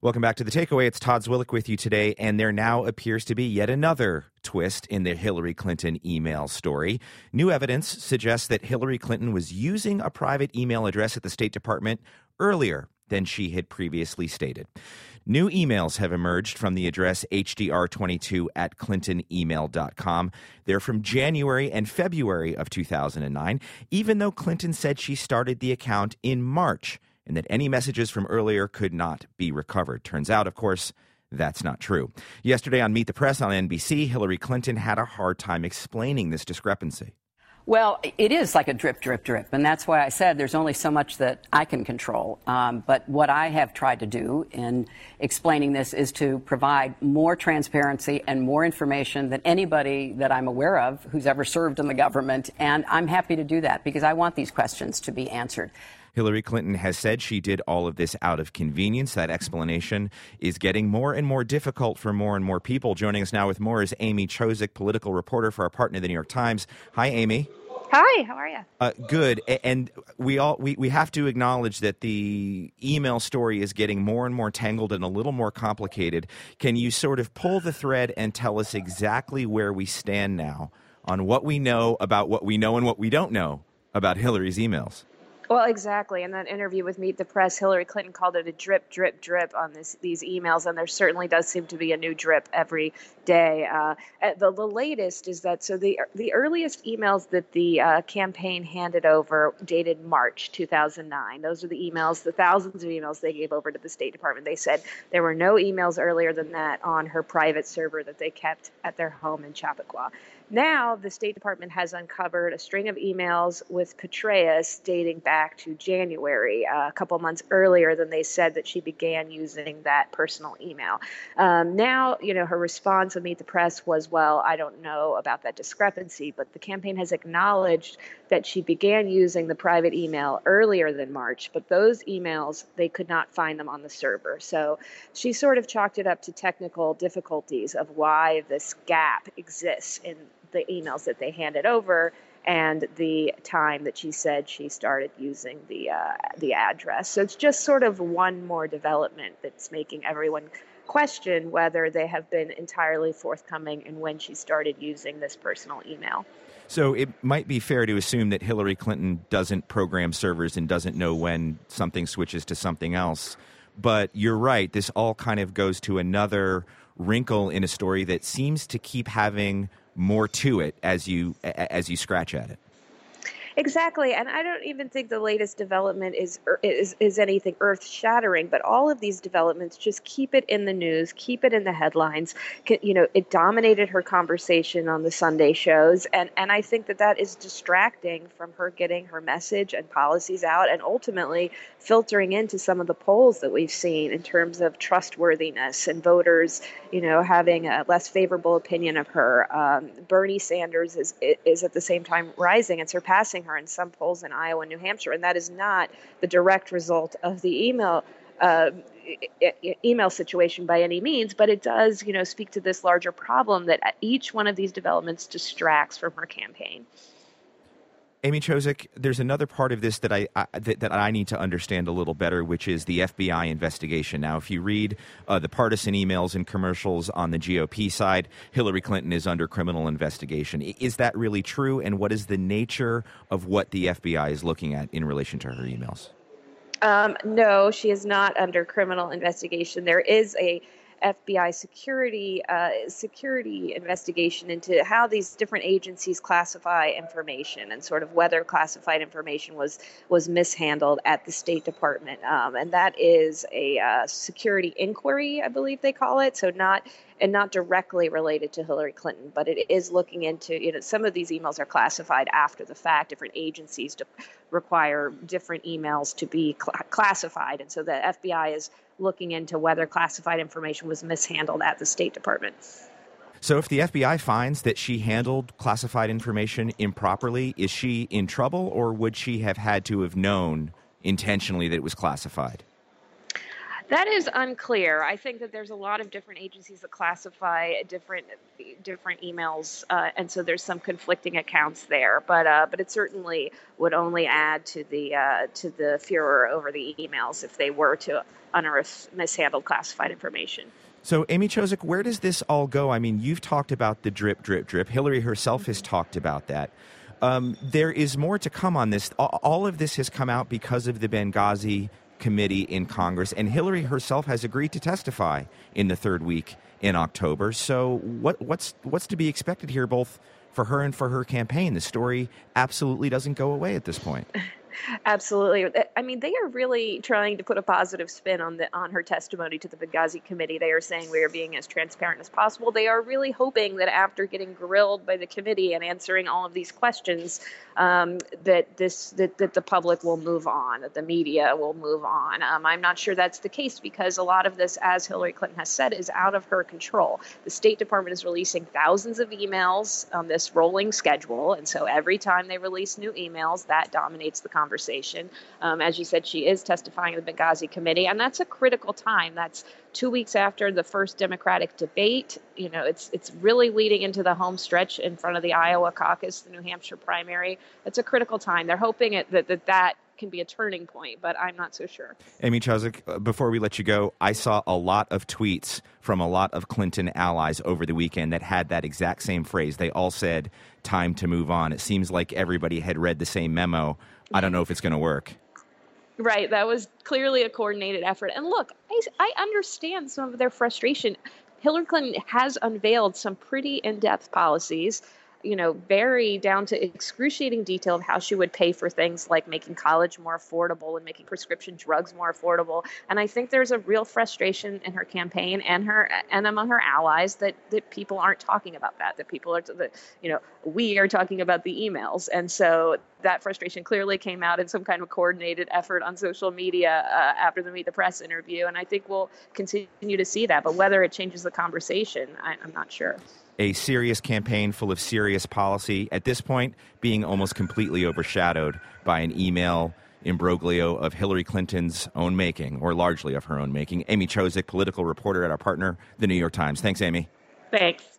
Welcome back to The Takeaway. It's Todd Zwillich with you today, and there now appears to be yet another twist in the Hillary Clinton email story. New evidence suggests that Hillary Clinton was using a private email address at the State Department earlier than she had previously stated. New emails have emerged from the address hdr22@clintonemail.com. They're from January and February of 2009, even though Clinton said she started the account in March and that any messages from earlier could not be recovered. Turns out, of course, that's not true. Yesterday on Meet the Press on NBC, Hillary Clinton had a hard time explaining this discrepancy. Well, it is like a drip, drip, drip, and that's why I said there's only so much that I can control. But what I have tried to do in explaining this is to provide more transparency and more information than anybody that I'm aware of who's ever served in the government, and I'm happy to do that because I want these questions to be answered. Hillary Clinton has said she did all of this out of convenience. That explanation is getting more and more difficult for more and more people. Joining us now with more is Amy Chozick, political reporter for our partner, The New York Times. Hi, Amy. Hi, how are you? Good. And we have to acknowledge that the email story is getting more and more tangled and a little more complicated. Can you sort of pull the thread and tell us exactly where we stand now on what we know about what we know and what we don't know about Hillary's emails? Well, exactly. In that interview with Meet the Press, Hillary Clinton called it a drip, drip, drip on these emails, and there certainly does seem to be a new drip every day. The latest is that the earliest emails that the campaign handed over dated March 2009. Those are the emails, the thousands of emails they gave over to the State Department. They said there were no emails earlier than that on her private server that they kept at their home in Chappaqua. Now, the State Department has uncovered a string of emails with Petraeus dating back to January, a couple months earlier than they said that she began using that personal email. Now, her response of Meet the Press was, well, I don't know about that discrepancy, but the campaign has acknowledged that she began using the private email earlier than March, but those emails, they could not find them on the server. So she sort of chalked it up to technical difficulties of why this gap exists in the emails that they handed over and the time that she said she started using the address. So it's just sort of one more development that's making everyone question whether they have been entirely forthcoming in when she started using this personal email. So it might be fair to assume that Hillary Clinton doesn't program servers and doesn't know when something switches to something else. But you're right, this all kind of goes to another wrinkle in a story that seems to keep having more to it as you scratch at it. Exactly, and I don't even think the latest development is anything earth-shattering, but all of these developments just keep it in the news, keep it in the headlines. It dominated her conversation on the Sunday shows, and I think that is distracting from her getting her message and policies out and ultimately filtering into some of the polls that we've seen in terms of trustworthiness and voters, having a less favorable opinion of her. Bernie Sanders is at the same time rising and surpassing her in some polls in Iowa and New Hampshire, and that is not the direct result of the email situation by any means, but it does, speak to this larger problem that each one of these developments distracts from her campaign. Amy Chozick, there's another part of this that I need to understand a little better, which is the FBI investigation. Now, if you read the partisan emails and commercials on the GOP side, Hillary Clinton is under criminal investigation. Is that really true? And what is the nature of what the FBI is looking at in relation to her emails? No, she is not under criminal investigation. There is a FBI security investigation into how these different agencies classify information and sort of whether classified information was mishandled at the State Department. And that is a security inquiry, I believe they call it. So not directly related to Hillary Clinton, but it is looking into, some of these emails are classified after the fact. Different agencies require different emails to be classified. And so the FBI is looking into whether classified information was mishandled at the State Department. So if the FBI finds that she handled classified information improperly, is she in trouble, or would she have had to have known intentionally that it was classified? That is unclear. I think that there's a lot of different agencies that classify different emails, and so there's some conflicting accounts there. But it certainly would only add to the furor over the emails if they were to unearth mishandled classified information. So, Amy Chozick, where does this all go? I mean, you've talked about the drip, drip, drip. Hillary herself has talked about that. There is more to come on this. All of this has come out because of the Benghazi committee in Congress, and Hillary herself has agreed to testify in the third week in October. So what's to be expected here, both for her and for her campaign? The story absolutely doesn't go away at this point. Absolutely. I mean, they are really trying to put a positive spin on her testimony to the Benghazi committee. They are saying we are being as transparent as possible. They are really hoping that after getting grilled by the committee and answering all of these questions, that the public will move on, that the media will move on. I'm not sure that's the case because a lot of this, as Hillary Clinton has said, is out of her control. The State Department is releasing thousands of emails on this rolling schedule, and so every time they release new emails, that dominates the conversation. As you said, she is testifying in the Benghazi committee, and that's a critical time. That's 2 weeks after the first Democratic debate. You know, it's really leading into the home stretch in front of the Iowa caucus, the New Hampshire primary. It's a critical time. They're hoping that can be a turning point, but I'm not so sure. Amy Chozick, before we let you go, I saw a lot of tweets from a lot of Clinton allies over the weekend that had that exact same phrase. They all said, time to move on. It seems like everybody had read the same memo. I don't know if it's going to work. Right. That was clearly a coordinated effort. And look, I understand some of their frustration. Hillary Clinton has unveiled some pretty in-depth policies, you know, very down to excruciating detail of how she would pay for things like making college more affordable and making prescription drugs more affordable. And I think there's a real frustration in her campaign and among her allies that people aren't talking about that people are, we are talking about the emails. And so that frustration clearly came out in some kind of coordinated effort on social media after the Meet the Press interview. And I think we'll continue to see that. But whether it changes the conversation, I'm not sure. A serious campaign full of serious policy, at this point being almost completely overshadowed by an email imbroglio of Hillary Clinton's own making, or largely of her own making. Amy Chozick, political reporter at our partner, The New York Times. Thanks, Amy. Thanks.